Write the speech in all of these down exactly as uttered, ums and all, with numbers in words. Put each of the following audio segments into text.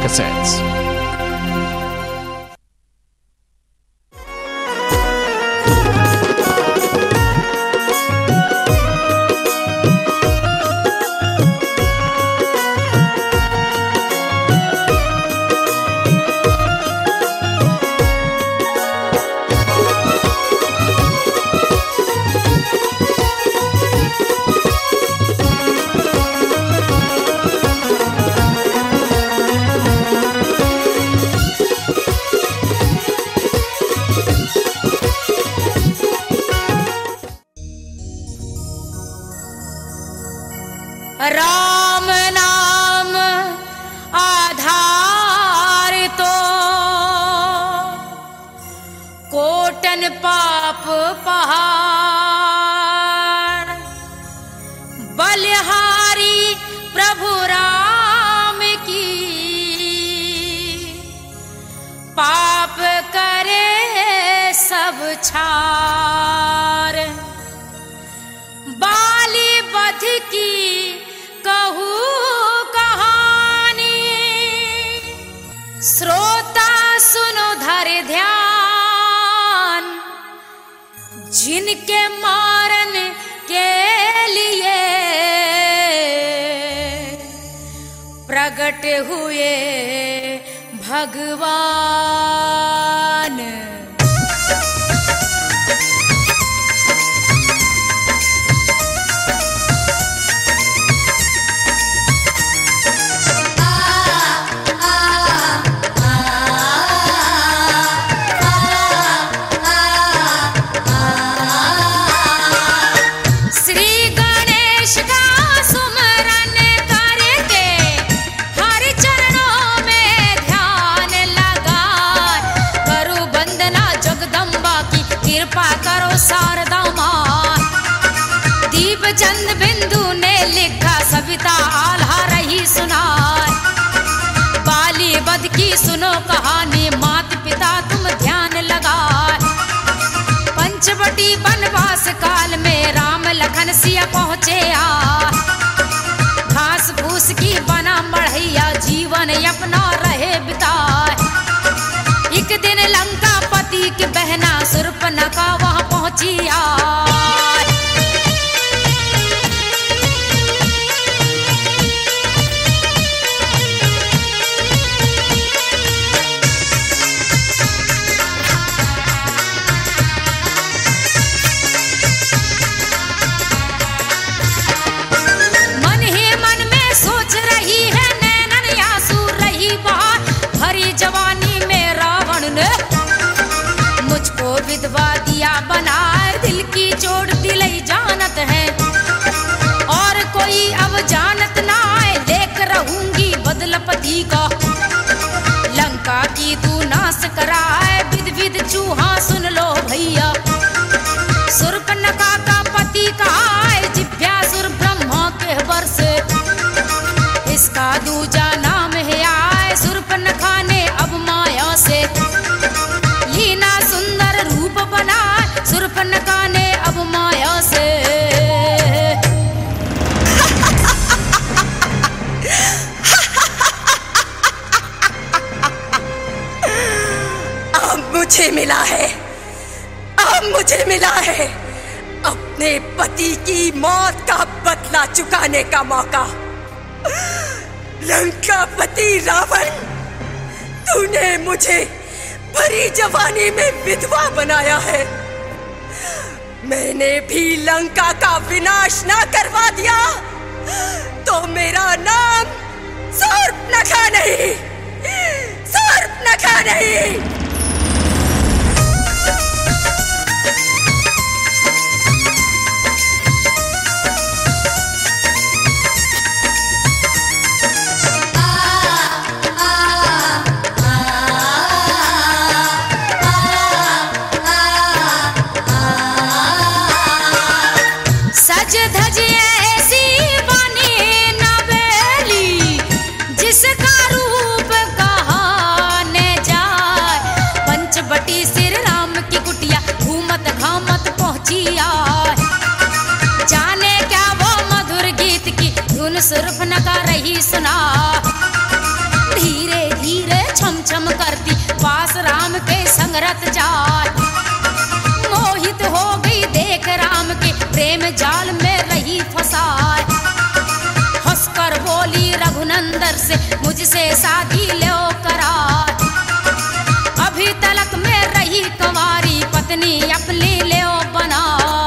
Cassettes. Ram नाम आधार तो cotton पाप पहाड़, बलिहारी प्रभु राम की पाप करे सब छार। बाली बध की कहू कहानी, श्रोता सुनो धर ध्यान। जिनके मारन के लिए प्रकट हुए भगवान। कृपा करो शारदा माँ। दीप चंद बिंदु ने लिखा, सविता आल्हा रही सुनाए। बाली बध की सुनो कहानी, मात पिता तुम ध्यान लगाए। पंचवटी वनवास काल में राम लखन सिया पहुँचे आ। घास फूस की बना बढ़ैया, जीवन अपना रहे बिताए। एक दिन लंका पति की बहना शूर्पणखा वहां पहुंची आए। मन ही मन में सोच रही है, नैनन आंसू रही बाहर। भरी जवानी में रावण ने मुझको विधवा दिया बनाए। दिल की चोट दिलई जानत है, और कोई अब जानत ना आए। देख रहूंगी बदल पति का, लंका की तू नाश कराए। विध विध चूहा सुन लो भैया, शूर्पणखा का पति कहाए। जिभ्यासुर ब्रह्मा के वर्ष, इसका दूजा नाम है आए। शूर्पणखा ने अब माया से लीना सुंदर रूप बना। शूर्पणखा ने अब माया से अब मुझे मिला है, अब मुझे मिला है अपने पति की मौत का बदला चुकाने का मौका। लंकापति रावण, तूने मुझे भरी जवानी में विधवा बनाया है। मैंने भी लंका का विनाश ना करवा दिया तो मेरा नाम शूर्पणखा नहीं, शूर्पणखा नहीं। सज धज ऐसी बनी नवेली, जिसका रूप कहाने जाए। पंचवटी श्री राम की कुटिया, घूमत घामत पहुंची आए। जाने क्या वो मधुर गीत की धुन शूर्पणखा रही सुना। धीरे धीरे बोली रघुनंदन से मुझसे शादी लो करार। अभी तलक में रही कुंवारी पत्नी अपनी लो बना।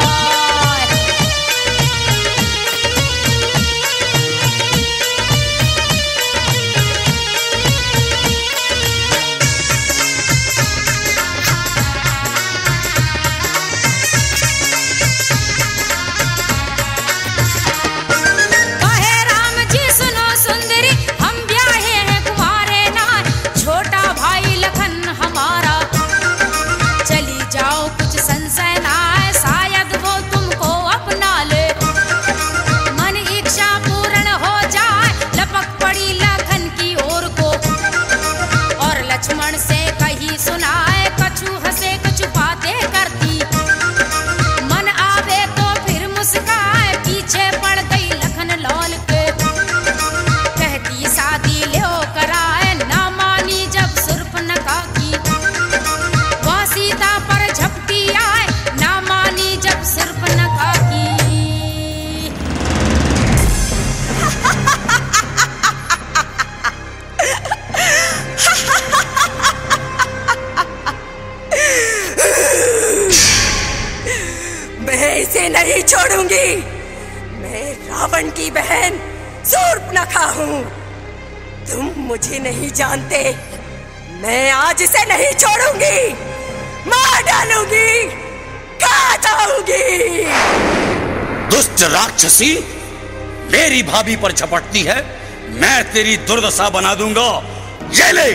नहीं छोड़ूंगी। मैं रावण की बहन शूर्पणखा हूँ। तुम मुझे नहीं जानते। मैं आज इसे नहीं छोड़ूंगी, मार डालूंगी, खा जाऊंगी। दुष्ट राक्षसी, मेरी भाभी पर झपटती है, मैं तेरी दुर्दशा बना दूंगा। ये ले।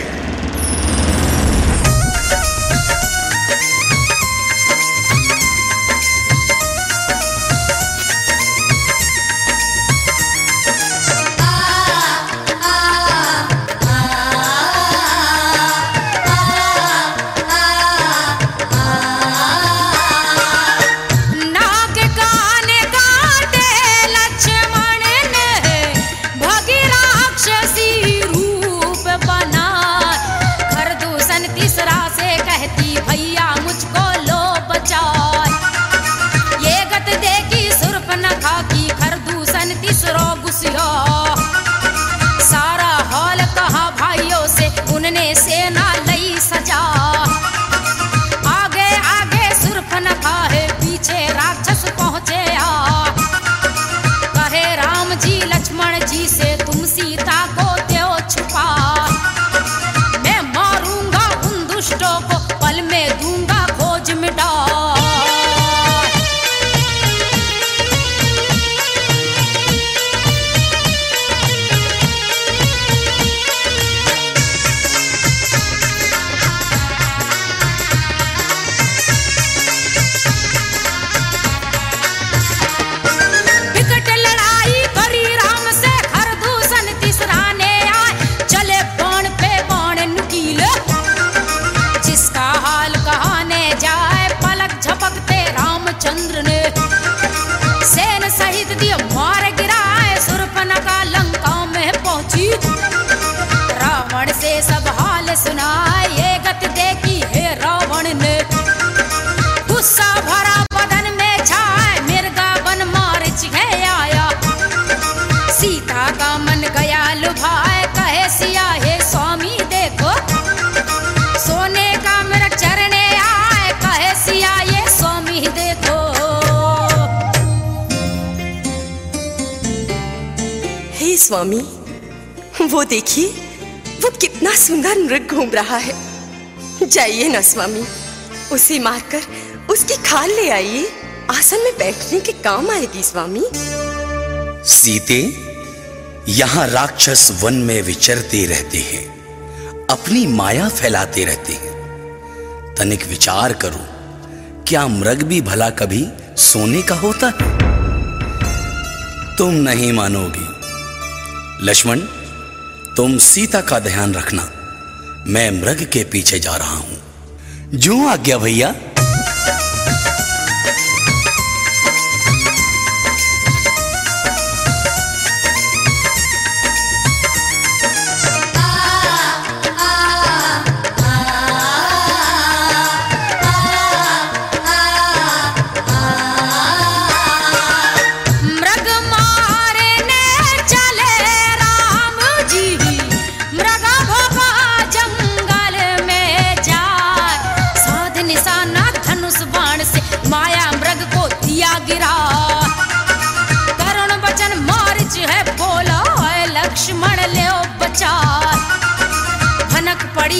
सारा हाल कहा भाइयों से, उनने सेना लई सजा। आगे आगे शूर्पणखा है, पीछे राक्षस पहुंचे आ। कहे राम जी लक्ष्मण जी से, तुम सीता को दो छुपा। मैं मारूंगा उन दुष्टों को, पल में दूंगा खोज मिटा। चंद्र ने सेन सहित दिए मार गिराए। शूर्पणखा लंका में पहुंची, रावण से सब हाल सुनाए। ये गति देखी है रावण ने, गुस्सा भरा बदन में छाए। मिर्गा बन मारिच है आया, सीता का मन गया लुभाए। कहे सिया हे स्वामी देखो, सोने का मेरा चरणे आए। कहे सिया ये स्वामी देखो। हे स्वामी, वो देखिए, वो कितना सुंदर मृग घूम रहा है। जाइए ना स्वामी, उसे मारकर उसकी खाल ले आइए, आसन में बैठने के काम आएगी स्वामी। सीते, यहाँ राक्षस वन में विचरते रहते हैं, अपनी माया फैलाते रहते हैं। तनिक विचार करो, क्या मृग भी भला कभी सोने का होता है? तुम नहीं मानोगी। लक्ष्मण, तुम सीता का ध्यान रखना, मैं मृग के पीछे जा रहा हूं। जो आज्ञा भैया। मृग मारने चले रा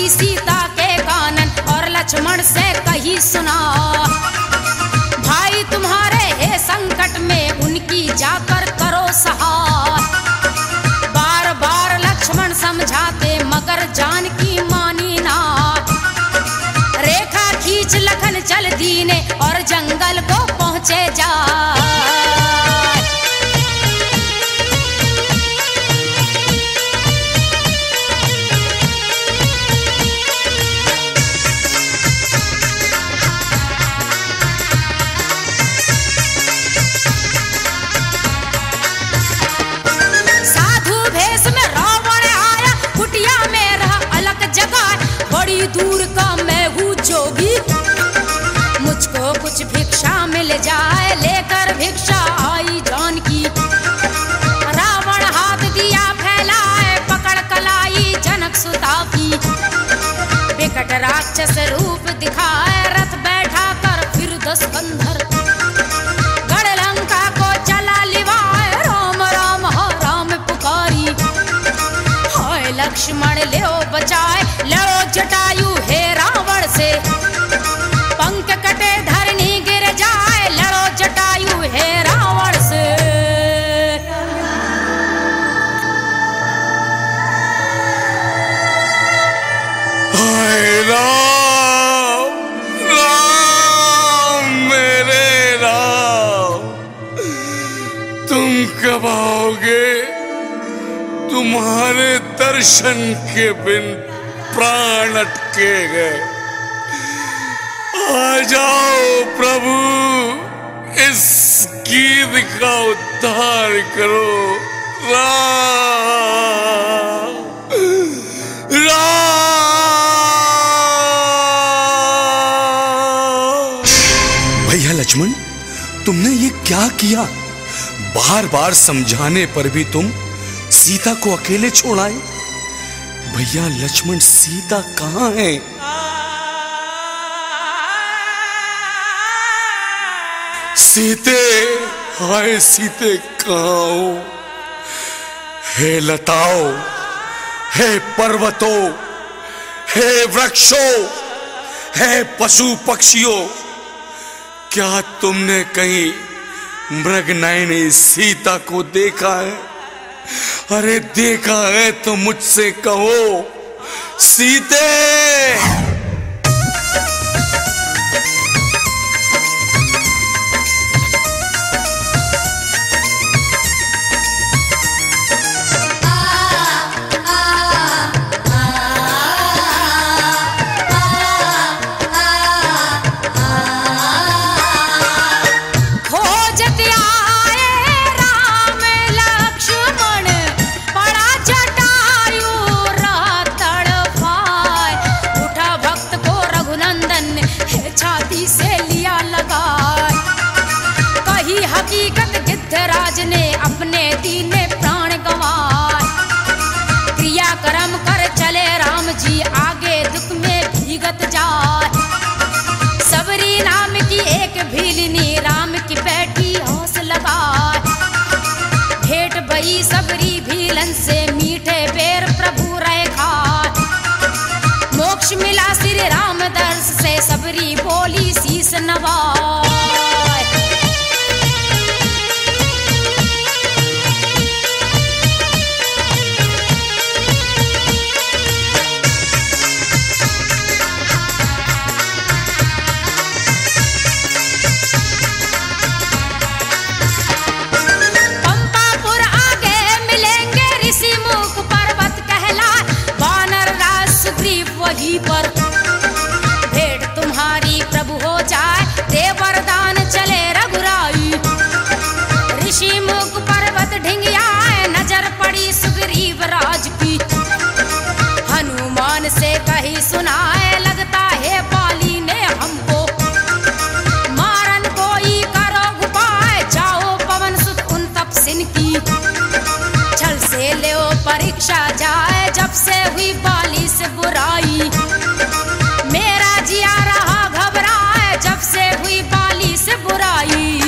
बोली सीता के कानन और लक्ष्मण से कही सुना, भाई तुम्हारे है संकट में उनकी जाकर करो सहाय। बार बार लक्ष्मण समझाते मगर जानकी मानी ना, रेखा खींच लखन चल दीने और जंगल को पहुंचे जा। दूर का मैं हूँ जोगी, मुझको कुछ भिक्षा मिल जाए, लेकर भिक्षा आई जानकी। रावण हाथ दिया फैलाए, पकड़ कलाई जनक सुता की। विकट राक्षस रूप दिखाए, रथ बैठा कर फिर दस कंधर। गढ़ लंका को चला लिवाए, राम राम हा राम पुकारी। हाय लक्ष्मण ले बचाए, लड़ो जटायु है रावण से। पंख कटे धरनी गिर जाए, लड़ो जटायु है रावण से। हाय राम राम मेरे राम, तुम कब आओगे? तुम्हारे दर्शन के बिन प्राण अटके गए। आ जाओ प्रभु, इस गीत का उद्धार करो। राम राम। भैया लक्ष्मण, तुमने ये क्या किया? बार बार समझाने पर भी तुम सीता को अकेले छोड़ आए। भैया लक्ष्मण, सीता कहाँ है? सीते, हाय सीते कहाँ हो? हे लताओं, हे पर्वतों, हे वृक्षों, हे पशु पक्षियों, क्या तुमने कहीं मृगनयनी सीता को देखा है? अरे देखा है तो मुझसे कहो, सीते। राज ने अपने दीने प्राण गंवाए, क्रिया कर्म कर चले राम जी, आगे दुख में भीगत जाए। सबरी नाम की एक भीलनी राम की बैठी हौस लगाए, भेंट भई सबरी भीलन से मीठे बेर प्रभु रहे खाए। मोक्ष मिला श्री राम दर्श से, सबरी बोली शीस नवाए। वहीं पर भेंट तुम्हारी प्रभु हो जाए, दे वरदान चले रघुराई। ऋषि मुख पर्वत ढिंगियाए, नजर पड़ी सुग्रीव राज की। हनुमान से कही सुनाए, लगता है बाली ने हमको। मारन कोई करो उपाय, जाओ पवन सुत उन तपसिन की। छल से ले परीक्षा जाए, जब से हुई बाली से बुराई। मेरा जिया रहा घबराए, जब से हुई बाली से बुराई।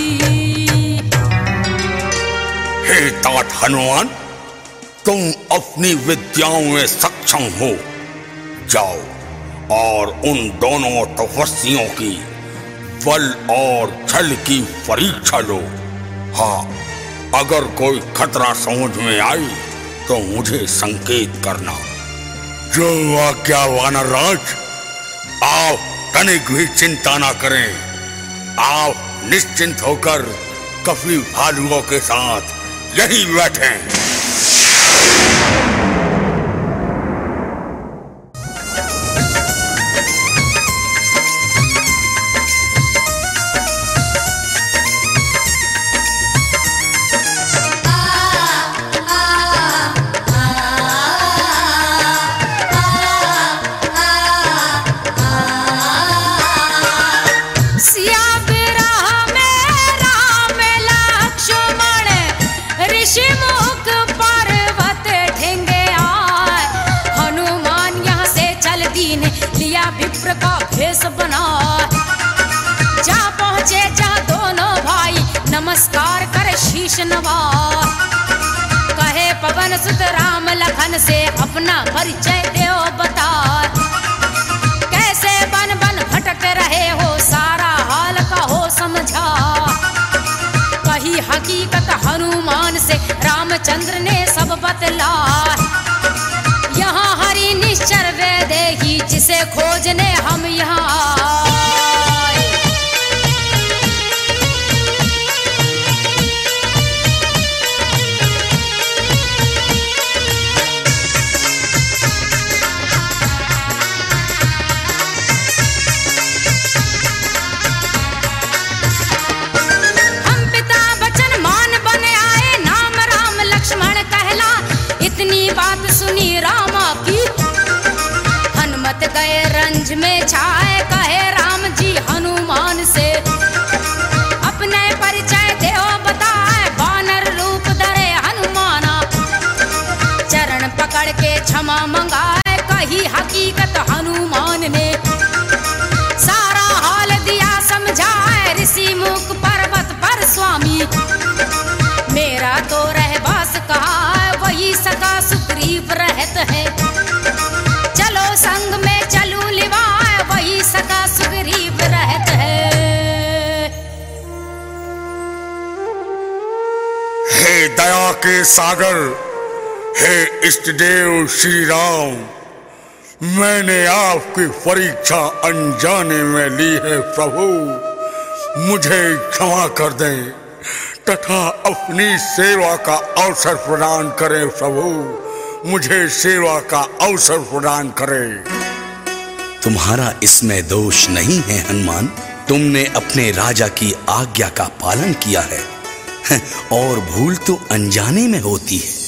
हे तात हनुमान, तुम अपनी विद्याओं में सक्षम हो, जाओ और उन दोनों तपस्वियों की बल और छल की परीक्षा लो। हाँ, अगर कोई खतरा समझ में आई तो मुझे संकेत करना। जो आज्ञा वानरराज। आप तनिक भी चिंता ना करें, आप निश्चिंत होकर कपि भालुओं के साथ यहीं बैठें। नमस्कार कर शीश नवा। कहे पवन सुत राम लखन से अपना परिचय देओ बता। कैसे बन बन भटक रहे हो, सारा हाल का हो समझा। कही हकीकत हनुमान से रामचंद्र ने सब बतला। यहाँ हरि निश्चर वे देही, जिसे खोजने हम यहाँ। गए रंज में छाए, कहे राम जी हनुमान से अपने परिचय देओ बताए। वानर रूप धरे हनुमाना, चरण पकड़ के क्षमा मंगाए। कही हकीकत हनुमान ने, सारा हाल दिया समझाए। ऋषि मुख पर्वत पर स्वामी, मेरा तो रहवास कहा, वही सका सुग्रीव रहत है। चलो संग में चलू लिवाए, वही सका सुग्रीव रहत है। हे दया के सागर, हे इष्टदेव श्री राम, मैंने आपकी परीक्षा अनजाने में ली है प्रभु। मुझे क्षमा कर दें तथा अपनी सेवा का अवसर प्रदान करें प्रभु। मुझे सेवा का अवसर प्रदान करें। तुम्हारा इसमें दोष नहीं है हनुमान। तुमने अपने राजा की आज्ञा का पालन किया है, और भूल तो अनजाने में होती है।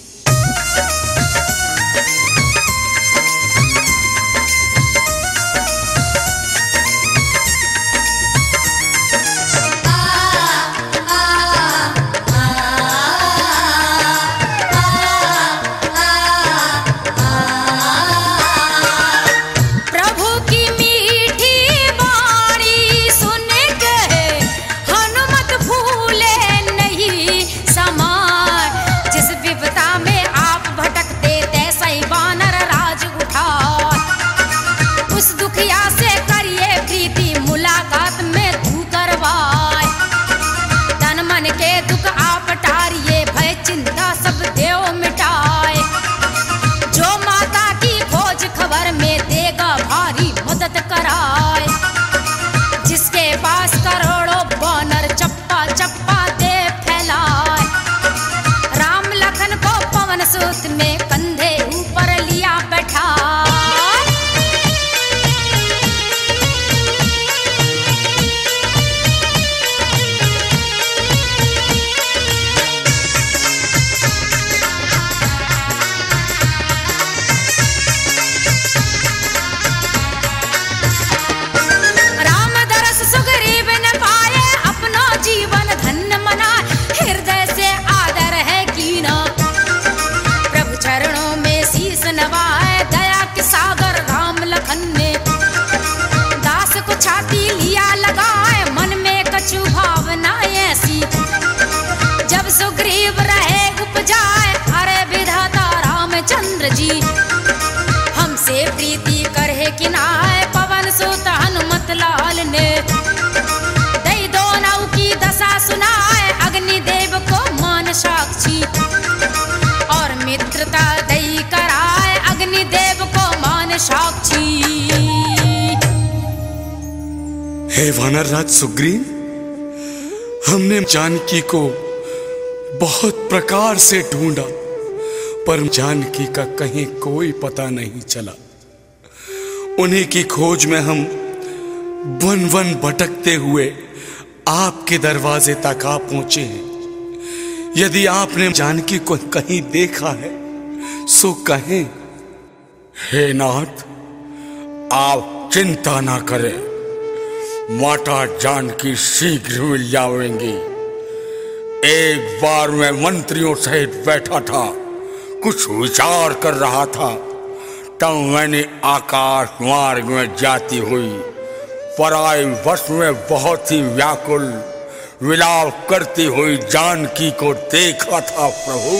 सुग्रीव रहे उपजाए, अरे विधाता रामचंद्र जी हमसे प्रीति लेकिन आए पवन सुत हनुमत लाल ने दई दो नौ की दशा सुनाए अग्निदेव को मान साक्षी और मित्रता दई कराए अग्निदेव को मान साक्षी। हे वानरराज सुग्रीव, हमने जानकी को बहुत प्रकार से ढूंढा पर जानकी का कहीं कोई पता नहीं चला। उन्हीं की खोज में हम वन वन भटकते हुए आपके दरवाजे तक आ पहुंचे हैं। यदि आपने जानकी को कहीं देखा है सो कहें। हे नाथ, आप चिंता ना करें, माता जानकी शीघ्र मिल जाएंगी। एक बार मैं मंत्रियों सहित बैठा था, कुछ विचार कर रहा था, तब मैंने आकाश मार्ग में जाती हुई पराई वश में बहुत ही व्याकुल विलाप करती हुई जानकी को देखा था। प्रभु,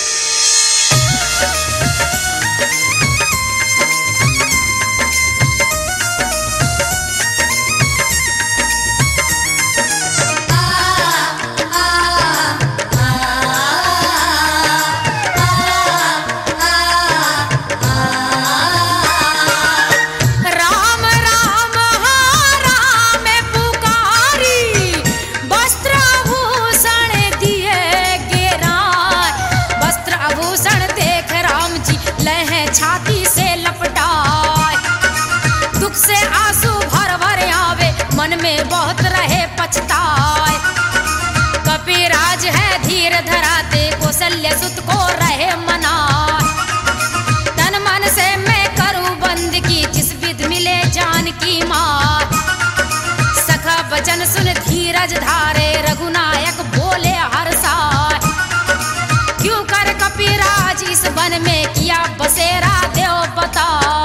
छाती से लपटाए दुख से आंसू भर भर आवे मन में बहुत रहे पछताए। कपिराज है धीर धराते कौशल्य सुत को रहे मनाए। तन मन से मैं करूं बंद की जिस विध मिले जानकी मां। सखा वचन सुन धीरज धारे रघुनायक बोले हर्षाए। क्यों कर कपिराज इस वन में किया बसेरा देव बताओ।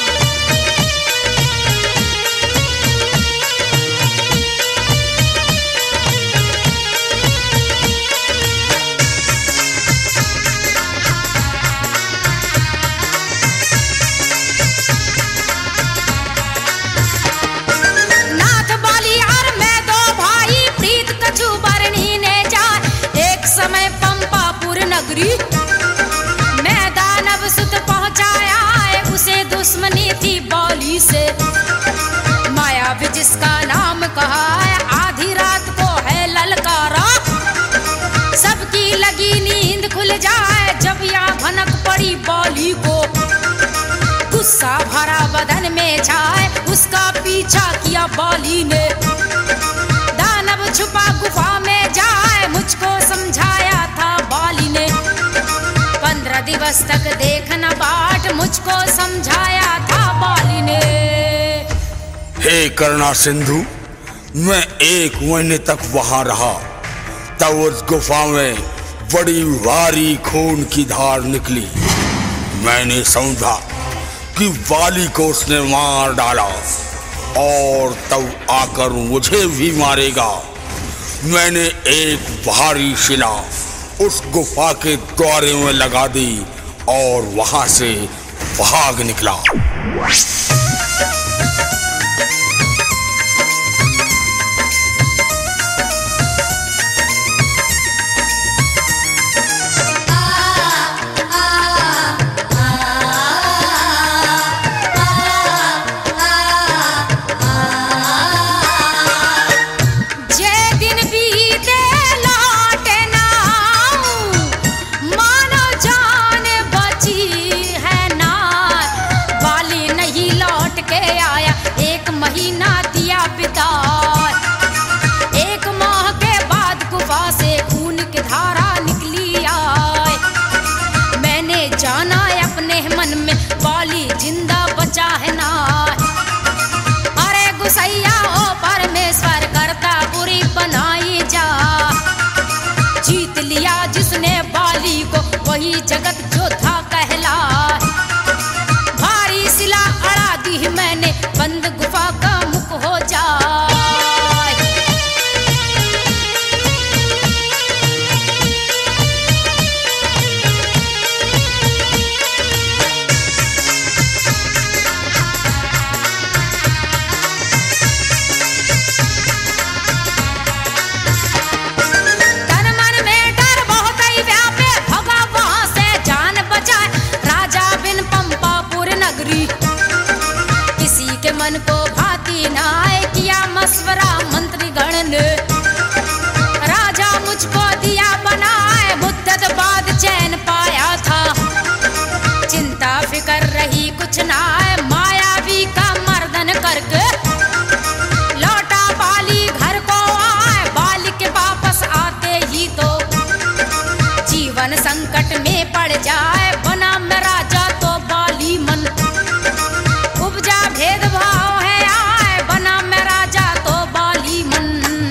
नाथ बाली और मैं दो भाई प्रीत कछु बरनी ने जाए। एक समय पंपापुर नगरी मैं दानव सुत पहुंचाया है, उसे दुश्मनी थी बाली से। माया भी जिसका नाम कहा है आधी रात को है ललकारा। सबकी लगी नींद खुल जाए जब या भनक पड़ी बाली को। गुस्सा भरा बदन में छाए उसका पीछा किया बाली ने। दानव छुपा गुफा में जाए मुझको समझाया था बाली ने। पंद्रह दिवस तक देखना बाट मुझको समझाया था बाली ने। हे करुणा सिंधु, मैं एक महीने तक वहां रहा, तब उस गुफा में बड़ी भारी खून की धार निकली। मैंने समझा कि बाली को उसने मार डाला और तब आकर मुझे भी मारेगा। मैंने एक भारी शिला उस गुफा के द्वारे में लगा दी और वहां से भाग निकला। एक माह के बाद गुफा से खून की धारा निकली आए। मैंने जाना अपने मन में बाली जिंदा बचा है ना। अरे गुसैया ओ परमेश्वर करता बुरी बनाई जा। जीत लिया जिसने बाली को वही जगत जोधा कहला। भारी शिला अड़ा दी मैंने बंद गुफा का मुख फिकर रही कुछ ना है, मायावी का मर्दन करके लौटा बाली घर को आए। बाली के वापस आते ही तो जीवन संकट में पड़ जाए। बना में राजा तो बाली मन उपजा भेदभाव है आए। बना में राजा तो बाली मन।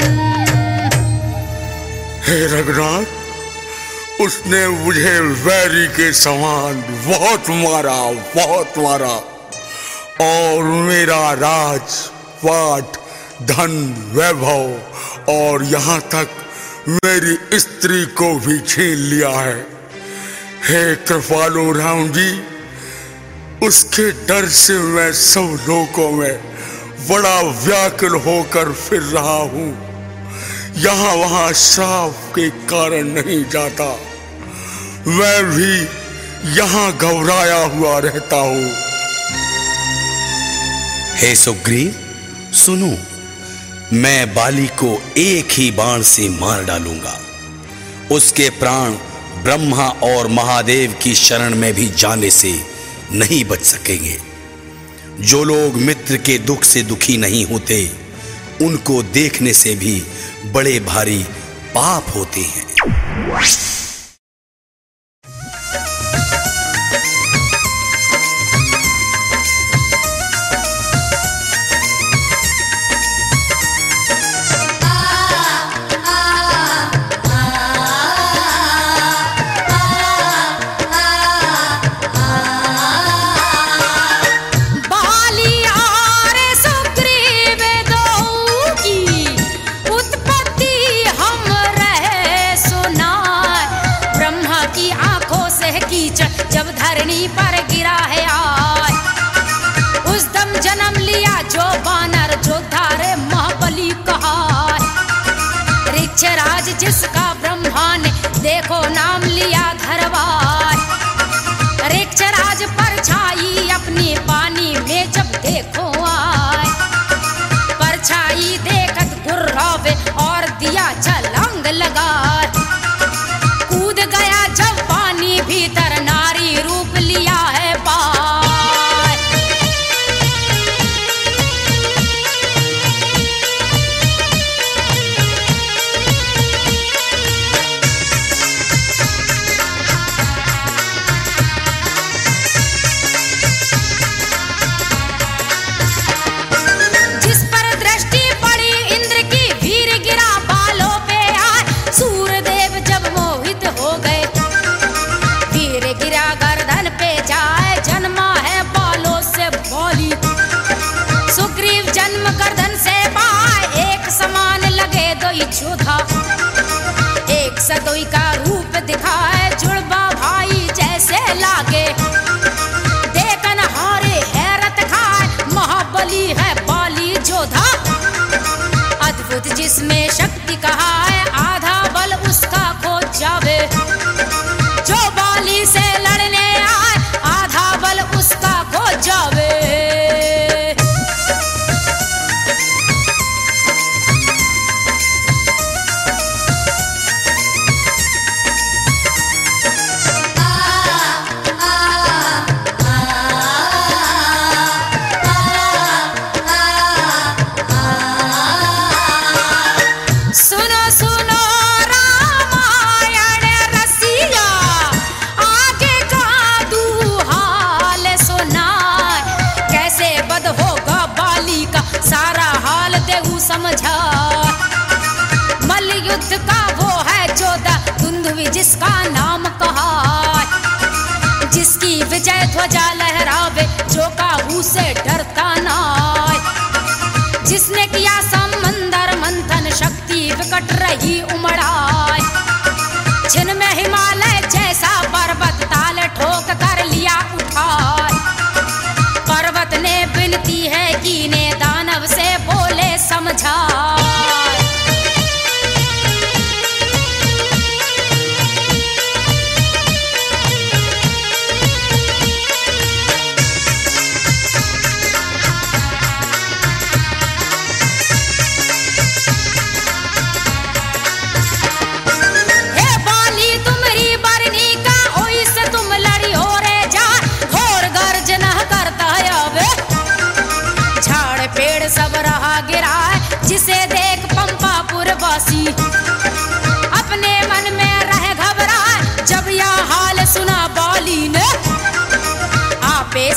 हे रघुनाथ, उसने मुझे वैरी के समान बहुत मारा, बहुत मारा, और मेरा राज पाट धन वैभव और यहाँ तक मेरी स्त्री को भी छीन लिया है। हे कृपालु राम जी, उसके डर से मैं सब लोगों में बड़ा व्याकुल होकर फिर रहा हूँ। यहाँ वहाँ श्राप के कारण नहीं जाता, मैं भी यहाँ घबराया हुआ रहता हूँ। हे सुग्रीव, सुनो, मैं बाली को एक ही बाण से मार डालूंगा। उसके प्राण ब्रह्मा और महादेव की शरण में भी जाने से नहीं बच सकेंगे। जो लोग मित्र के दुख से दुखी नहीं होते, उनको देखने से भी बड़े भारी पाप होते हैं। जब धरनी पर गिरा है आय, उस दम जन्म लिया जो बानर जो धारे महाबली कहा। ऋक्षराज जिसका ब्रह्मा ने देखो नाम लिया धरवाय। ऋक्षराज परछाई अपनी पानी में जब देखो आय, परछाई देखत गुर्रावे और दिया छलांग लगाए। कूद गया जब पानी भीतर, नारी रूप लिया है पाय। जिस पर दृष्टि पड़ी इंद्र की, वीर गिरा बालों पे आए। सूर्यदेव जब मोहित हो गए, वीर गिरा गर्दन पे जाए। जन्मा है बालों से बाली, सुग्रीव जन्म गर्दन से पाए। एक समान लगे दोई चौथा, एक सदोई का रूप दिखाए। जुड़वा भाई जैसे लागे, देखन हारे हैरत खाए। महाबली है बाली जोधा, अद्भुत जिसमें शक्ति कहा है। आधा बल उसका खो जावे, जो बाली से लड़ने आए, आधा बल उसका खो जावे। सुनो सुनो रामायण रसिया, आगे का दुहाल सुनाए। कैसे बद होगा बाली का, सारा हाल देहु समझा। मल्ल युद्ध का वो है जोधा, दुंदुभि जिसका नाम कहा। जिसकी विजय ध्वजा लहरावे, जो काहू से डरता ना। जिसने किया समंदर मंथन, शक्ति विकट रही उमड़ाए। जिनमें हिमालय जैसा पर्वत, ताल ठोक कर लिया उठाए। पर्वत ने विनती है कि ने दानव से बोले समझाए। हे बाली तुम्हारी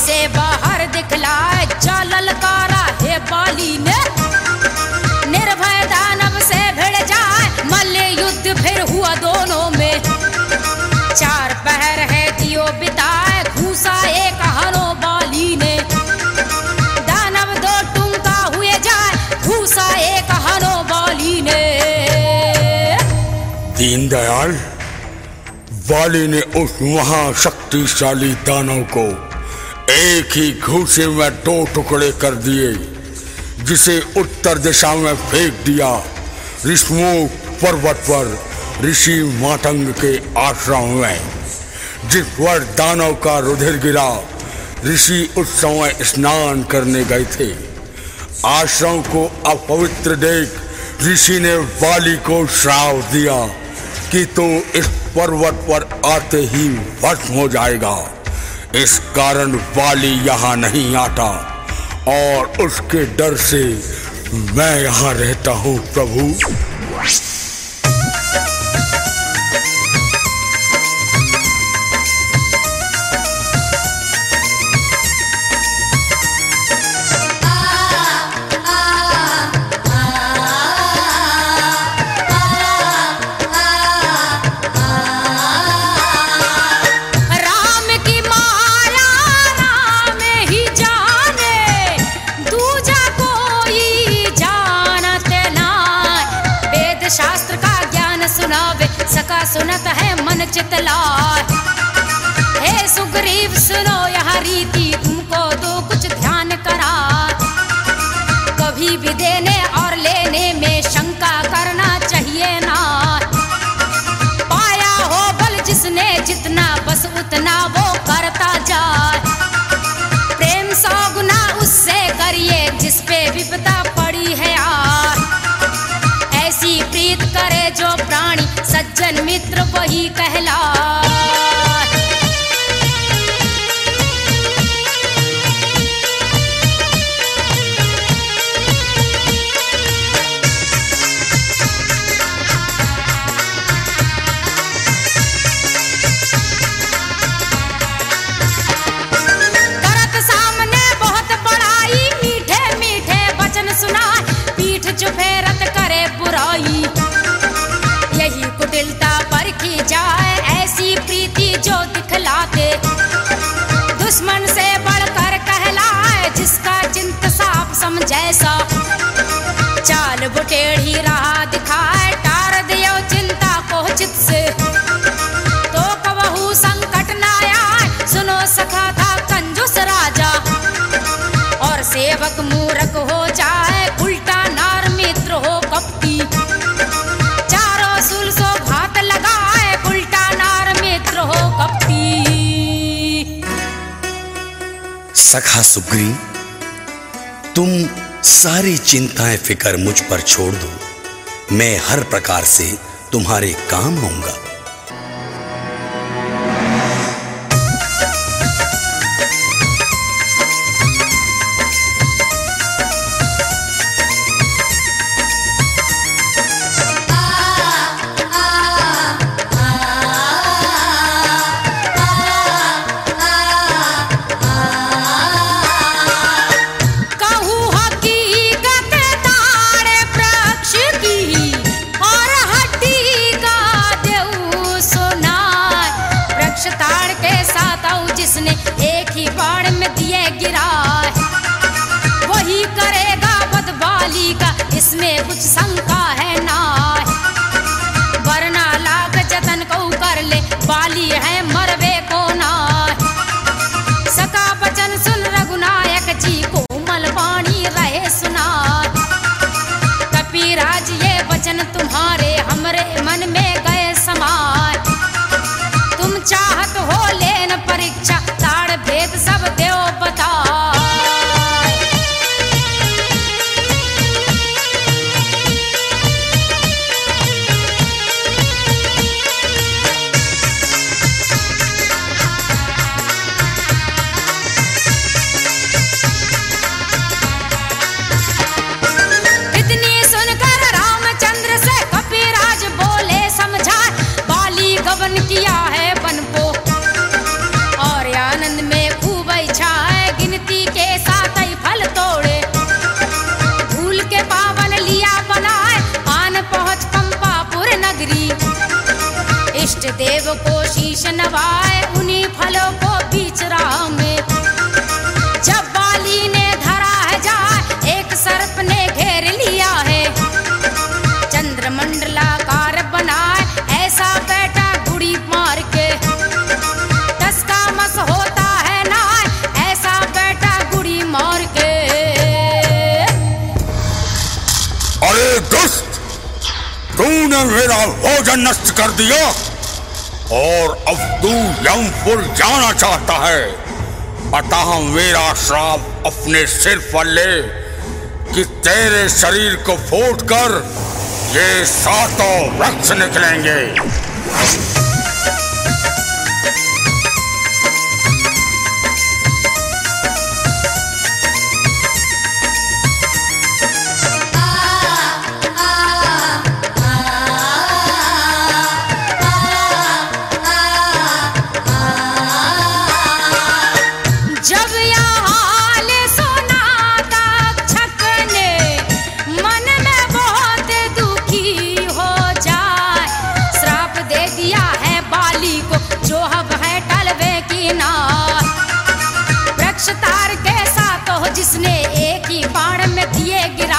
से बाहर दिखलाए जा ललकारा है बाली ने। निर्भय दानव से भिड़ जाए मल्ल युद्ध फिर हुआ दोनों में। चार पहर है दियो बिताए घूसा एक हरो बाली ने। दानव दो टुंका हुए जाए घूसा एक हरो बाली ने। दीनदयाल, वाली ने उस महाशक्तिशाली दानव को एक ही घूसे में दो टुकड़े कर दिए, जिसे उत्तर दिशा में फेंक दिया ऋषमुख पर्वत पर ऋषि मातंग के आश्रम में। जिस पर दानव का रुधिर गिरा, ऋषि उस समय स्नान करने गए थे। आश्रम को अपवित्र देख ऋषि ने वाली को श्राप दिया कि तू इस पर्वत पर आते ही भस्म हो जाएगा। इस कारण वाली यहाँ नहीं आता और उसके डर से मैं यहाँ रहता हूँ प्रभु। सुनत है मन चितलाय। हे सुग्रीव सुनो यह रीति तुमको तो कुछ ध्यान करा। कभी भी देने और लेने में शंका करना चाहिए ना। पाया हो बल जिसने जितना बस उतना वो करता जाए। प्रेम सौ गुना उससे करिए जिस पे विपदा पड़ी है यार। ऐसी प्रीत करे जो प्राणी सज्जन मित्र वही कहलाए। करत सामने बहुत बड़ाई, मीठे मीठे वचन सुनाए, पीठ चुफेरत करे बुराई। यही कुटिलता परखी जाए, ऐसी प्रीति जो दिखलाते। दुश्मन से बढ़कर कहलाए, जिसका चिंत साफ समझे सा। चाल बुटेढ़ी राह दिखाए, टार दियो चिंता को चित से। तो कबहू संकट न आए, सुनो सखा था कंजूस राजा। और सेवक मूर्ख हो जाए, उल्टा नार मित्र हो कपटी। चारों सुल सो घात लगाए, उल्टा नार मित्र हो कपटी। सखा सुग्रीव, तुम सारी चिंताएं फिकर मुझ पर छोड़ दो। मैं हर प्रकार से तुम्हारे काम आऊंगा। जिसने एक ही बाण में दिए गिरा, वही करेगा बदबाली का, इसमें कुछ शंका है ना। वरना लाख जतन को कर ले, बाली है मरवे को ना। सका बचन सुन रघुनायक जी को, मलबाणी रहे सुना। कपिराज ये वचन तुम्हारे हमरे मन में गए समाय। तुम चाहत हो लेन परीक्षा, ताड़ भेद सब देव बता। इतनी सुनकर रामचंद्र से कपिराज बोले समझा। बाली गबन किया है वन को, और आनंद में खूब इच्छा। शीश नवाए उन्हीं फलों को बीच राह में। जब बाली ने धरा है जाए एक सर्प ने घेर लिया है, चंद्रमंडलाकार बनाए ऐसा बैठा गुड़ी मार के, टसका मस होता है ना ऐसा बैठा गुड़ी मार के। अरे दुष्ट, तूने मेरा भोजन नष्ट कर दिया और अब तू यमपुर जाना चाहता है। अतः मेरा श्राप अपने सिर पर ले कि तेरे शरीर को फोड़कर ये सातों वृक्ष निकलेंगे। तार के सातों जिसने एक ही बाण में दिए गिरा,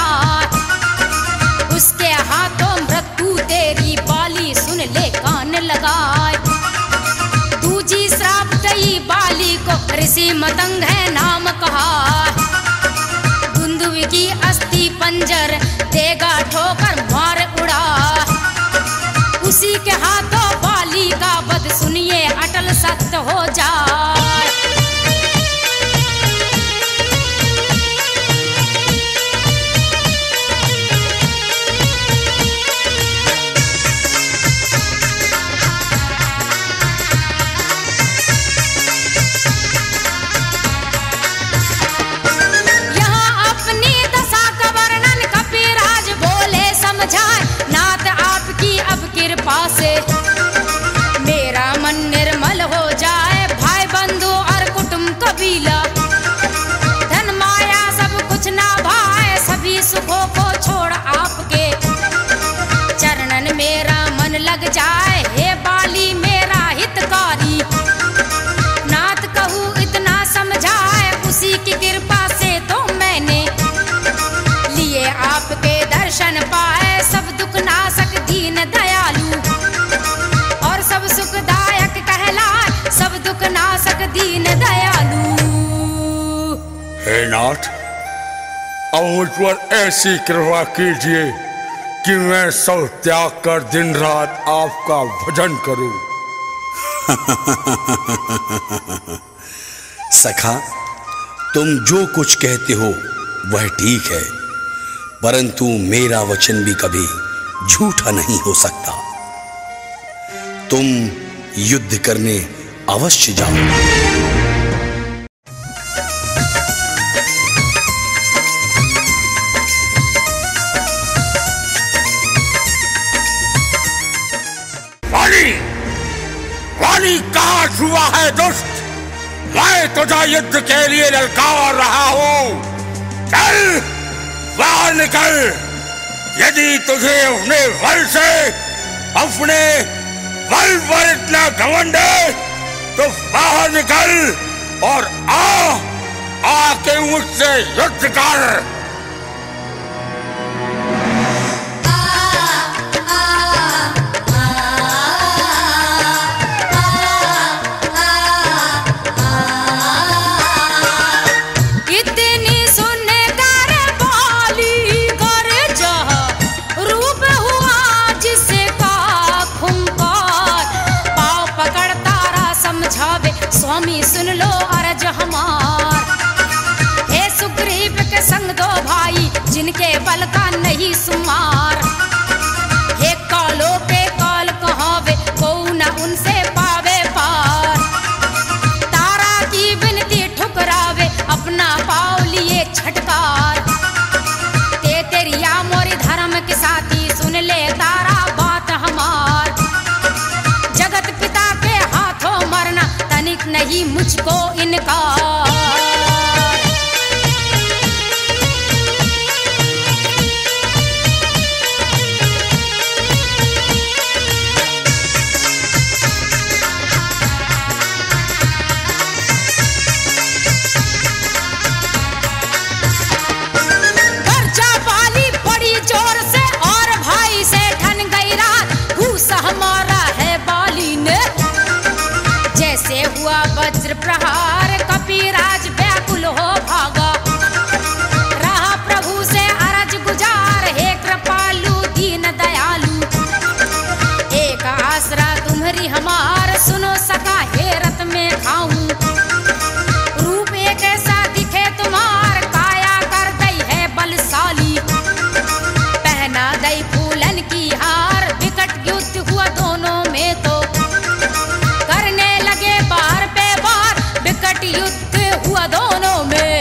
उसके हाथों मृत्यु तेरी बाली सुन ले कान लगाए। दूजी श्राप दई बाली को ऋषि मतंग है नाम कहा, दुंदुवी की अस्थि पंजर देगा ठोकर मार उड़ा। उसी के हाथों बाली का वध सुनिए अटल सत्य हो जाए। नाथ आपकी अब कृपा से मेरा मन निर्मल हो जाए, भाई बंधु और कुटुंब कबीला, धन माया सब कुछ ना भाए, सभी सुखों को छोड़ आपके चरणन मेरा मन लग जाए। हे बाली मेरा हितकारी, नाथ कहूँ इतना समझाए, उसी की कृपा से तो मैंने लिए आपके दर्शन पाए। सब दुख नाशक दीन दयालु और सब सुखदायक कहलाए, सब दुख नाशक दीन दयालु। हे नाथ, अब मुझ पर ऐसी कृपा कीजिए कि मैं सब त्याग कर दिन रात आपका भजन करूं। सखा, तुम जो कुछ कहते हो वह ठीक है, परंतु मेरा वचन भी कभी झूठा नहीं हो सकता। तुम युद्ध करने अवश्य जाओ। वाली, वाली कहाँ छुआ है दुष्ट? मैं तुझे युद्ध के लिए ललकार रहा हूँ। चल बाहर निकल। यदि तुझे अपने बल से, अपने बल पर इतना घमंड है तो बाहर निकल और आ आके मुझसे युद्ध कर। स्वामी सुन लो अरज हमार, हे सुग्रीव के संग दो भाई जिनके बल का नहीं सुमार। हे कालो के काल कहावे को न उनसे पावे पार, तारा की विनती ठुकरावे अपना पाव लिए छटकार। ते तेरिया मोरी धर्म के साथी सुन ले तारा बात हमार, जगत पिता के हाथों मरना तनिक नहीं मुझको इनकार। प्रहार कपिराज व्याकुल हो भागा। रहा प्रभु से अरज गुजार, हे कृपालु दीन दयालु। एक आसरा तुम्हारी हमार, सुनो सका हेरत में खाऊं। रूप एक ऐसा दिखे तुम्हार, काया कर दई है बलशाली। पहना दई फूलन की हार, विकट युद्ध हुआ दोनों में तो। करने लगे बार पे बार, विकट युद्ध हुआ दोनों में।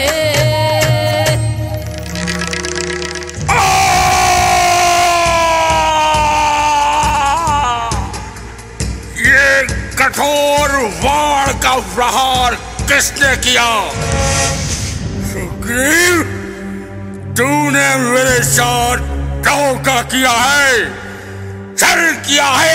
ये कठोर वाण का प्रहार किसने किया? सुग्रीव, तूने मेरे साथ धोखा किया है, छल किया है।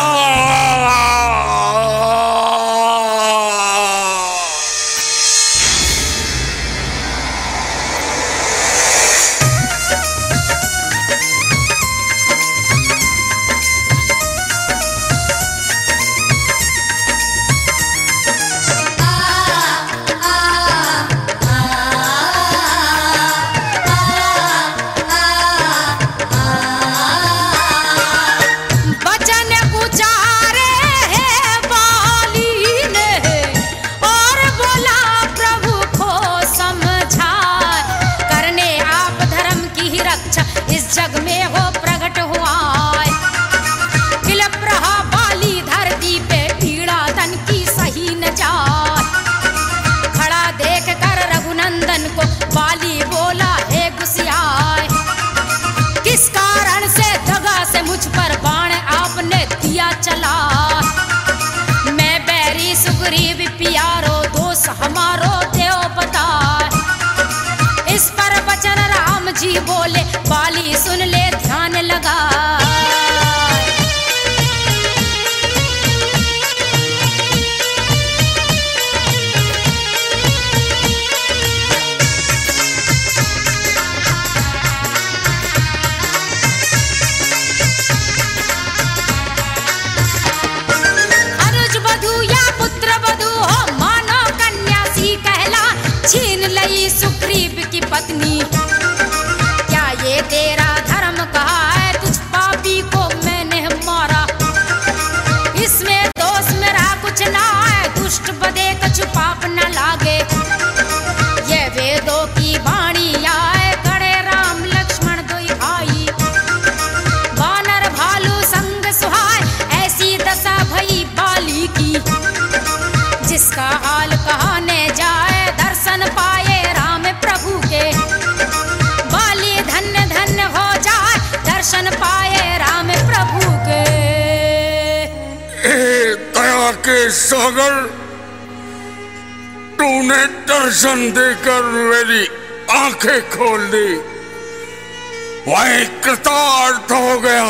वचन उचारे है बाली ने, और बोला प्रभु को समझाए। करने आप धर्म की ही रक्षा, इस जग में हो प्रकट हुआ। विलप रहा बाली धरती पे, पीड़ा तन की सही न जाए। खड़ा देख कर रघुनंदन को बाली बोला, हे गुस्सियाए। किस कारण से दगा से मुझ पर बाण आपने दिया चला। मैं बैरी सुग्रीव प्यारो, दोष हमारो देव पता। इस पर वचन राम जी बोले, बाली सुन ले ध्यान लगा। अनुज वधू या पुत्र वधू हो, मानो कन्या सी कहला। छीन लई सुग्रीव की पत्नी, क्या ये तेरा धर्म कहा है? तुझ पापी को मैंने मारा, इसमें दोष मेरा कुछ ना है। दुष्ट बदे कछु पाप न लागे, ये वेदों की वाणी आए। करे राम लक्ष्मण दोई भाई, वानर भालू संग सुहाय। ऐसी दशा भई बाली की, जिसका हाल कहने जाए। दर्शन पाए राम प्रभु के, बाली धन्य धन्य हो जाए। दर्शन पाए राम प्रभु के। ए दया के सागर, तूने दर्शन देकर मेरी आंखें खोल दी। वही कृतार्थ हो गया।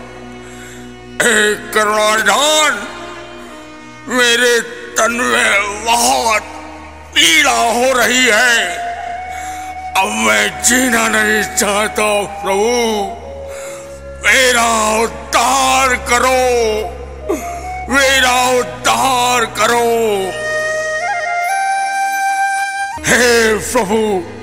एक करुणानिधान, मेरे तन में बहुत पीड़ा हो रही है। अब मैं जीना नहीं चाहता प्रभु, मेरा उद्धार करो, मेरा उद्धार करो। हे प्रभु,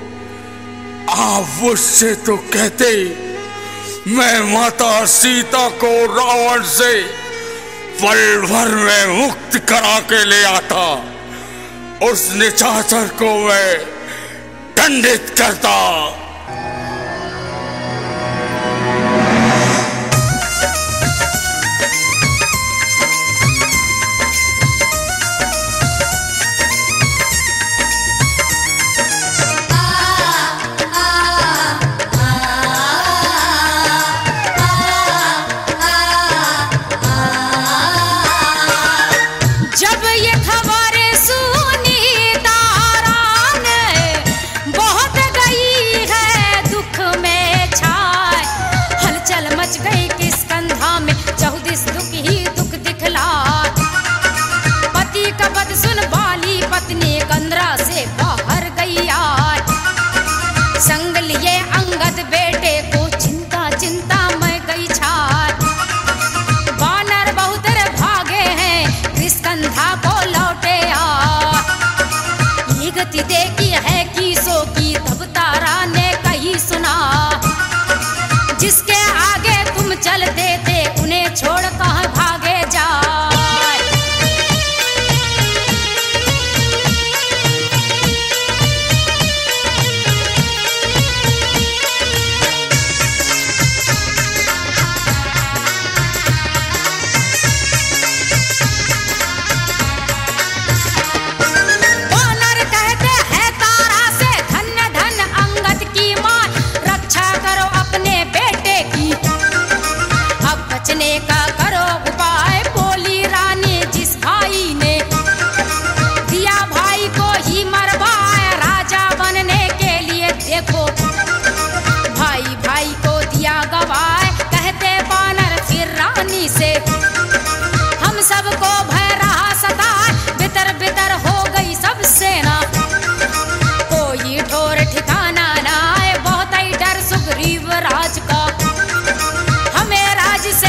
आप मुझसे तो कहते मैं माता सीता को रावण से पल भर में मुक्त करा के ले आता। उस निशाचर को मैं दंडित करता। जब ये खबरें सुनी तारा ने, बहुत गई है जिसके की है कीसो की तब तारा ने कही सुना, जिसके आगे तुम चलते थे उन्हें छोड़ कहाँ भागे जाए। का करो उपाय, बोली रानी जिस भाई ने दिया भाई को ही मरवाया राजा बनने के लिए। देखो भाई भाई को दिया गवाए, कहते बानर फिर रानी से हम सबको भय रहा सताए, बितर बितर हो गई सब सेना, कोई ठोर ठिकाना ना आए, बहुत ही डर सुग्रीव राज का, हमें राज से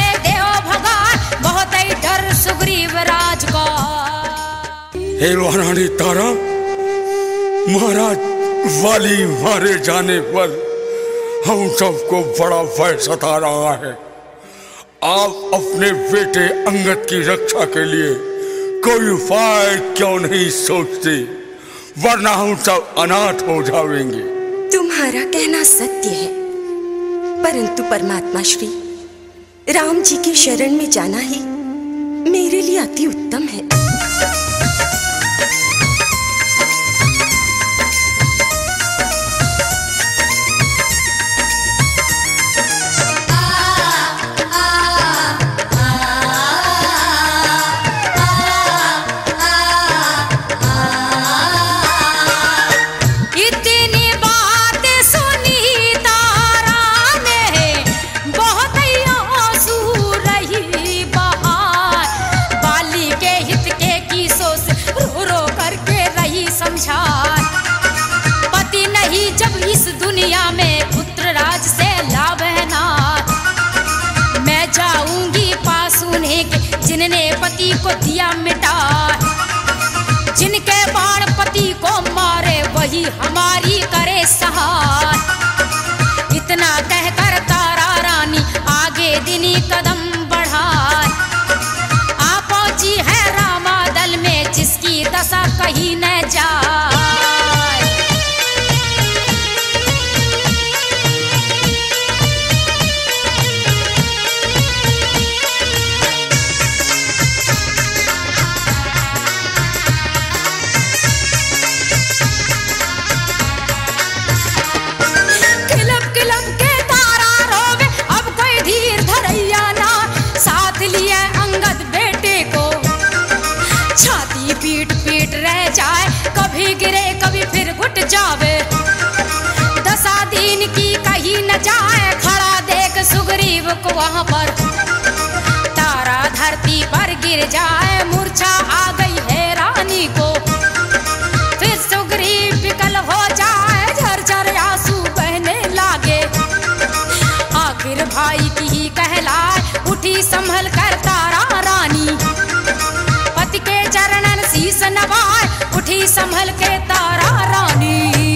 सुग्रीव राज का। हे महारानी तारा, महाराज वाली मारे जाने पर हम सबको बड़ा भय सता रहा है। आप अपने बेटे अंगद की रक्षा के लिए कोई उपाय क्यों नहीं सोचते, वरना हम सब अनाथ हो जाएंगे। तुम्हारा कहना सत्य है, परंतु परमात्मा श्री राम जी की शरण में जाना ही मेरे लिए अति उत्तम है। पति नहीं जब इस दुनिया में पुत्र राज से लाभ है ना, मैं जाऊंगी पास उन्हें के जिनने पति को दिया मिटा, जिनके बाण पति को मारे वही हमारी करे सहाय। इतना कहकर तारा रानी आगे दिनी कदम बढ़ाए, आ पहुंची है रामा दल में जिसकी दशा कहीं न जाए। किलब किलब के तारा रोवे, अब कोई धीर धरैया ना, साथ लिए अंगद बेटे को छाती पीट पीट रह जाए, कभी गिरे कभी फिर घुट जावे, दशा दिन की कहीं न जाए, खड़ा देख सुग्रीव को वहां पर तारा धरती पर गिर जाए, मूर्छा आ गई है रानी को, फिर सुग्रीव विकल हो जाए, झरझर आंसू बहने लागे, आखिर भाई की ही कहलाए, उठी संभल कर तारा रानी, पति के चरणन शीस नवाए, उठी संभल के तारा रानी।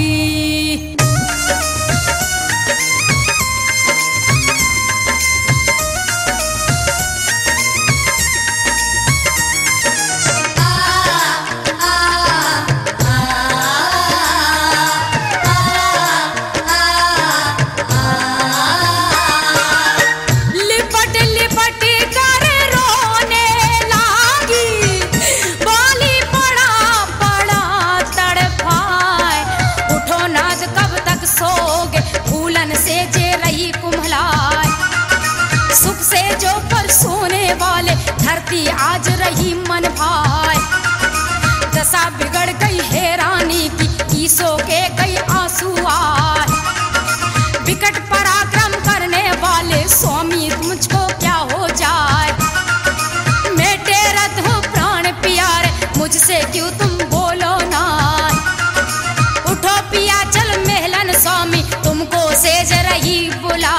धरती आज रही मन भाई, दशा बिगड़ गई है रानी की, ईसो के कई आंसू आए, विकट पराक्रम करने वाले स्वामी मुझको क्या हो जाए, मैं टेरत हूँ प्राण प्यारे, मुझसे क्यों तुम बोलो ना, उठो पिया चल महलन स्वामी, तुमको सेज रही बुला।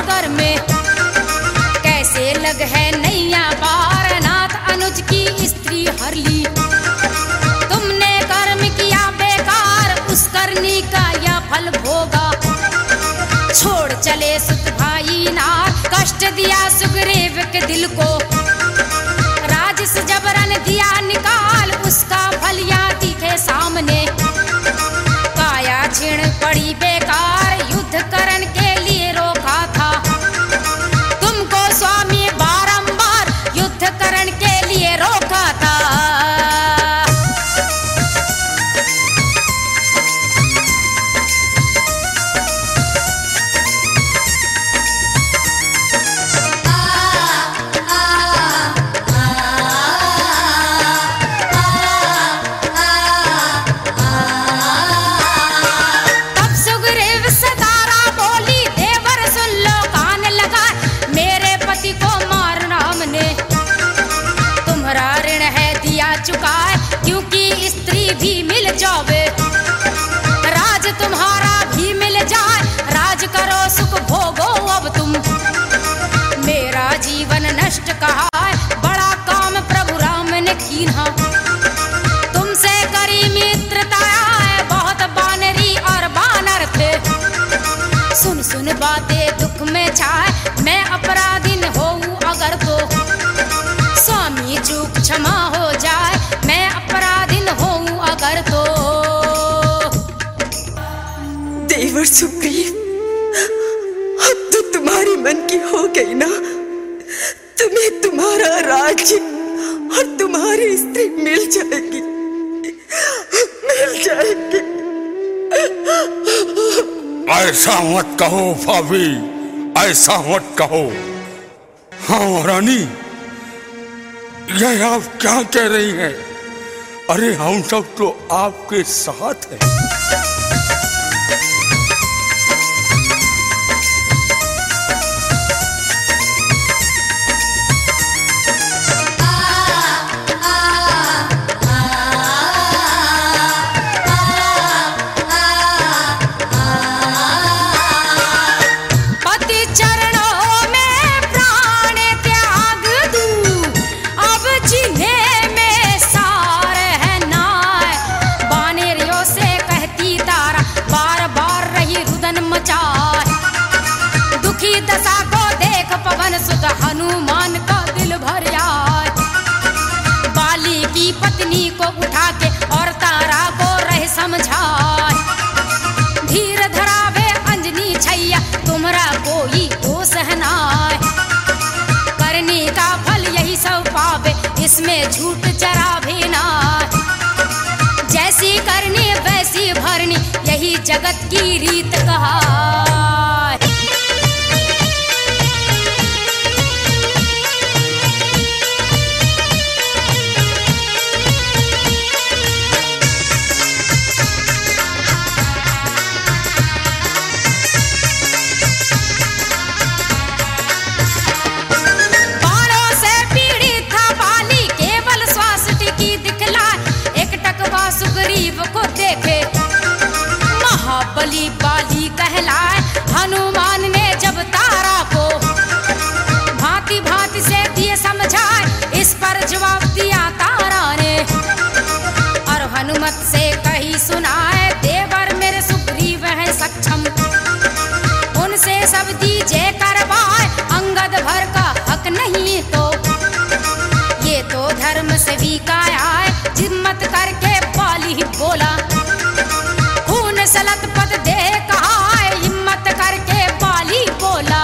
सागर में। कैसे लग है नैया पार, नाथ अनुज की स्त्री हर ली। तुमने कर्म किया बेकार, उस करनी का यह फल भोगा। छोड़ चले सुत भाई नाथ, कष्ट दिया सुग्रीव के दिल को। राजस जबरन दिया निकाल, उसका फल यहाँ दिखे सामने। काया छीण पड़ी बेकार, युद्ध करन के लिए रोका था। तुमको स्वामी बारंबार युद्ध करन के लिए रोका था। चुका है क्योंकि स्त्री भी मिल जावे, राज तुम्हारा भी मिल जाए। राज करो सुख भोगो अब तुम, मेरा जीवन नष्ट कहा है, बड़ा काम प्रभु राम ने कीन्हा। तुमसे करी मित्रता है, बहुत बानरी और बानर थे। सुन सुन बातें दुख में छाए, मैं अपराधीन होऊं अगर तो। स्वामी चूक क्षमा हो जाए, मैं अपराधीन होऊं अगर तो। देवर सुग्रीव, अब तो तुम्हारी मन की हो गई ना। तुम्हें तुम्हारा राज्य और तुम्हारी स्त्री मिल जाएगी, मिल जाएगी। ऐसा मत कहो भाभी, ऐसा मत कहो। हाँ रानी, यह आप क्या कह रही हैं? अरे हम सब तो आपके साथ हैं। सुत हनुमान का दिल भर आए। बाली की पत्नी को उठा के और तारा को रह समझाए। धीर धरावे अंजनी छैया, तुमरा कोई दोष है नाय। करनी का फल यही सब पावे, इसमें झूठ जरा भी नाय। जैसी करनी वैसी भरनी, यही जगत की रीत कहा। सुग्रीव को देखे महाबली बाली कहलाए। हनुमान ने जब तारा को भांति भांति से दिए समझाए, इस पर जवाब दिया तारा ने और हनुमत से कही सुनाए। देवर मेरे सुग्रीव है सक्षम, उनसे सब दीजे करवाए। अंगद भर का हक नहीं तो, ये तो धर्म से भी काया है। जिम्मत करके बाली बोला, खून सलत पद दे कहा है। हिम्मत करके बाली बोला।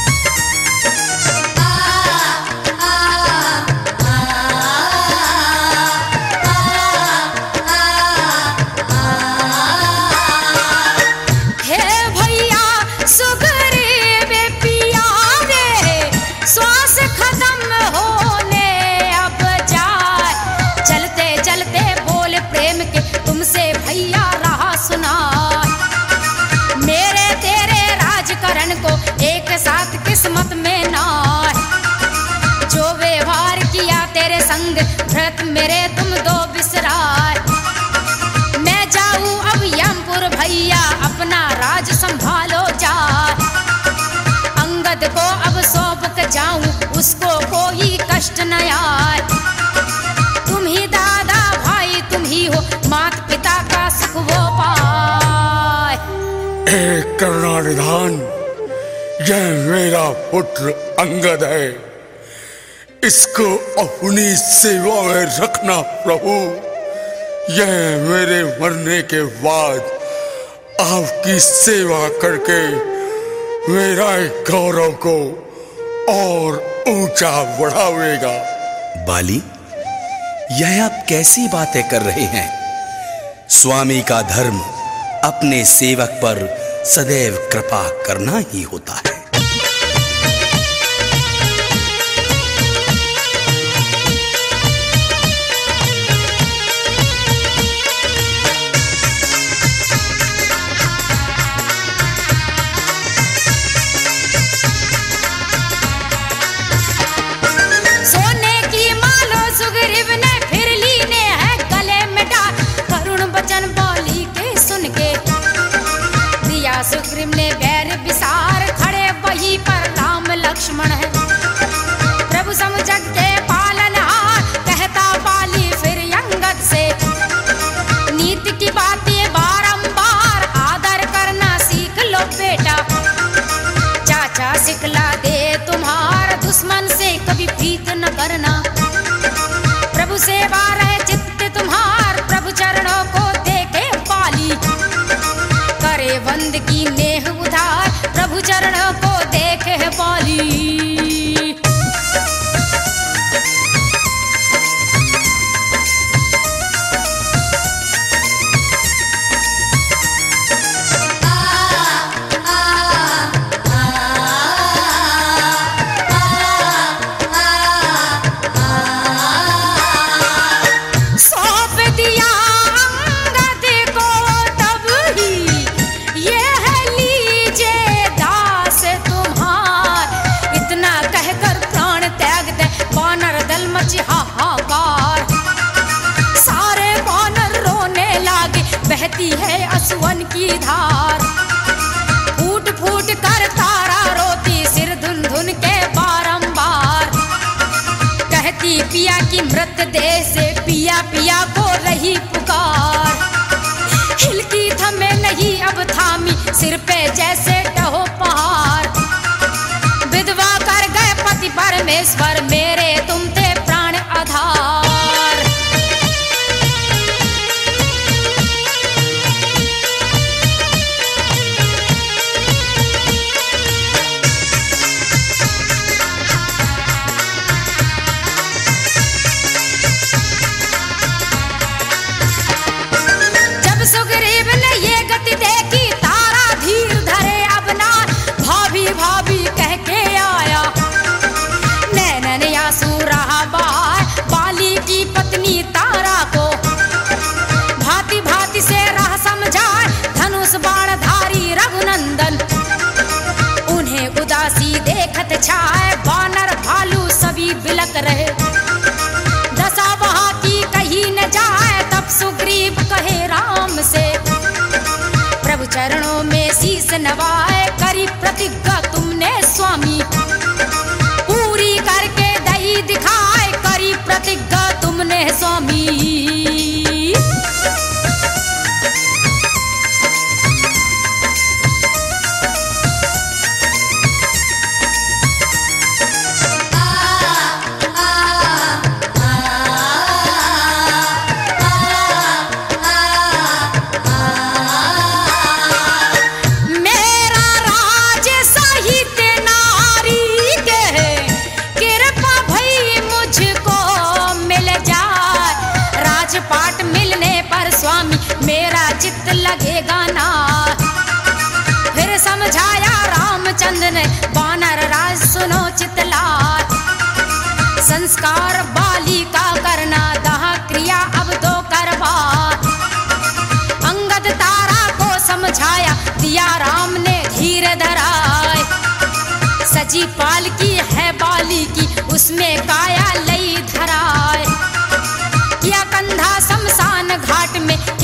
आ, आ, आ, मेरे तुम दो बिसराए। मैं जाऊं अब यमपुर भैया अपना राज संभालो जाए। अंगद को अब सौंप के जाऊं उसको कोई कष्ट न आए। तुम ही दादा भाई तुम ही हो मात पिता का सुख वो पाए। एक करुणानिधान, यह मेरा पुत्र अंगद है, इसको अपनी सेवा में रखना प्रभु। यह मेरे मरने के बाद आपकी सेवा करके मेरा गौरव को और ऊंचा बढ़ावेगा। बाली, यह आप कैसी बातें कर रहे हैं? स्वामी का धर्म अपने सेवक पर सदैव कृपा करना ही होता है। सोने की मालो सुग्रीव ने फिर ली ने है गले में डाल। करुण वचन बाली के सुन के दिया सुग्रीव ने बैर विसार। खड़े वहीं पर राम लक्ष्मण है प्रभु समझग के पालनहार। कहता बाली फिर अंगद से नीति की बातें बारंबार। आदर करना सीख लो बेटा, चाचा सिखला दे तुम्हार। दुश्मन से कभी प्रीत न करना, प्रभु सेवा रहे चित्त तुम्हार। प्रभु चरणों को देखे बाली करे बंद की नेह उधार। प्रभु चरणों को देखे बाली। सौंप दिया अंगद को तब ही ये है लीजे दास तुम्हार। इतना कहकर प्राण त्याग दे वानर दल मची हाहाकार। सारे वानर रोने लागे बहती है असुवन की धार। फूट फूट कर तारा रोती सिर धुन धुन के बारंबार। कहती पिया की मृत देह से पिया पिया को रही पुकार। हिलकी थमे नहीं अब थामी सिर पे जैसे डहो पहाड़। विधवा कर गए पति परमेश्वर मेरे तुम थे प्राण आधार। जब सुग्रीव ने ये गति देखी तारा धीर धरे अब ना। भाभी भाभी कह के आया नैनन आंसू रहा बाहर। बाली की पत्नी तारा को भांति भांति से राह समझाए। धनुष बाण धारी रघुनंदन उन्हें उदासी देखत छाए। वानर भालू सभी बिलक रहे दशा वहां की कहीं न जाए। तब सुग्रीव कहे राम से प्रभु चरणों में शीस नवाए। करी प्रतिज्ञा तुमने स्वामी पूरी करके दही दिखाए। करी प्रतिज्ञा तुमने स्वामी। मेरा राज सहित नारी के कृपा भई मुझको मिल जाए। राजपाट मिलने पर स्वामी मेरा चित्त लगेगा ना। फिर समझाया रामचंद्र ने वानर राज सुनो चितलाय। संस्कार बाली का करना दहा क्रिया अब तो करवा। अंगद तारा को समझाया दिया राम ने धीर धराए। सजी पाल की है बाली की उसमें काया लई धराए। बंधा शमशान घाट में